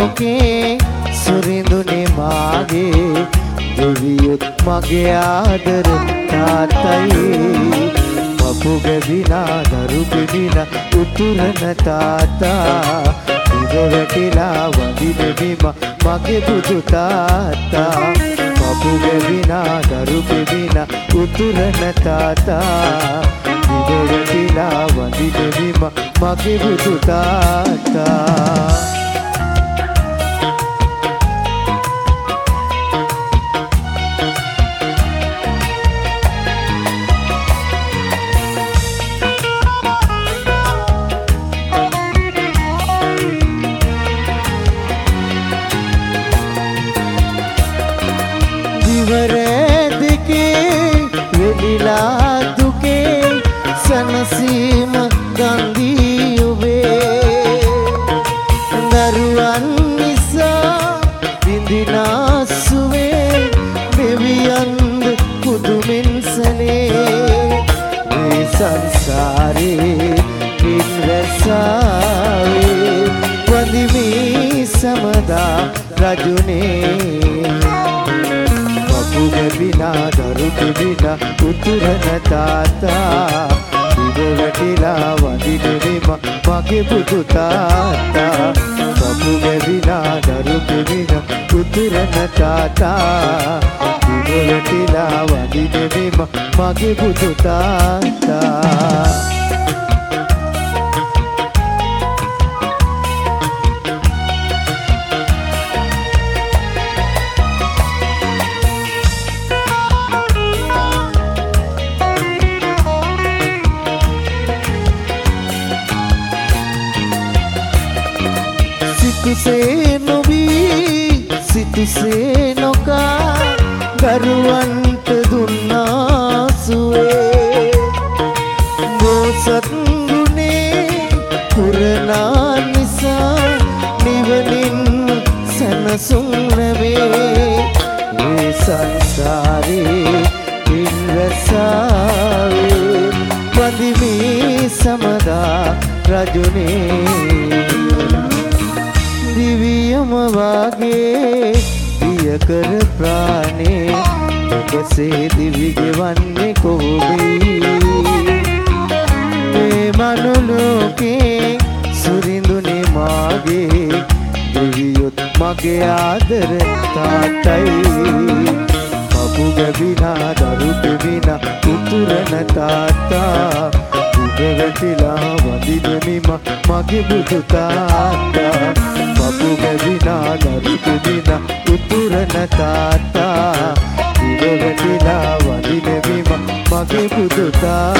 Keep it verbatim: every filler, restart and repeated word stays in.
ලෝකේ සුරිඳුනේ මාගේ දෙවියොත් මගේ ආදර තාත්තයි පපු ගැදිනා දරු පිදිනා උතුරන තාත්තා ඉව වැටිලා වඳින බිම මගේ බුදු තාත්තා පපු ගැදිනා දරු පිදිනා උතුරන තාත්තා ඉව වැටිලා වඳින බිම මගේ බුදු තාත්තා වෙලිලා දුකේ සනසීම ගන්දී ඔබේ දරුවන් නිසා විඳිනා සුවේ දෙවියන්ද කුදුමින්සනේ මේ සංසාරේ පින් රැසාවේ වඳිමි සමදා රජුනේ බිනා දරු පිබිනා උතුරන තාත්තා ඉව වැටිලා වඳින බිම මගේ බුදු තාත්තා පපු බැබිනා දරු පිබිනා උතුරන තාත්තා ඉව වැටිලා වඳින බිම මගේ බුදු තාත්තා සිතුසේ නොවී සිතුසේ නොකා දරුවන්ට දුන්නා සුවේ බෝසත් ගුණේ පුරනා නිසා නිවනින් සැනසුම් ලැබේ මේ සංසාරේ පින් රැසාවේ වඳිමි සමදා රජුනේ දිවියම වාගේ දිය කර ප්‍රාණේ ඔබසේ දිවි ගෙවන්නේ කොහොමයි මේ මනුලෝකේ සුරිඳුනේ මාගේ දෙවියොත් මගේ ආදර තාත්තයි පපු ගැබිනා දරු පිබිනා උතුරන තාත්තා ඉව වැටිලා වඳින බිම මගේ බුදු තාත්තා පපු ගැදිනා දරු පිදිනා උතුරන තාත්තා ඉව වැටිලා වඳින බිම මගේ බුදු තාත්තා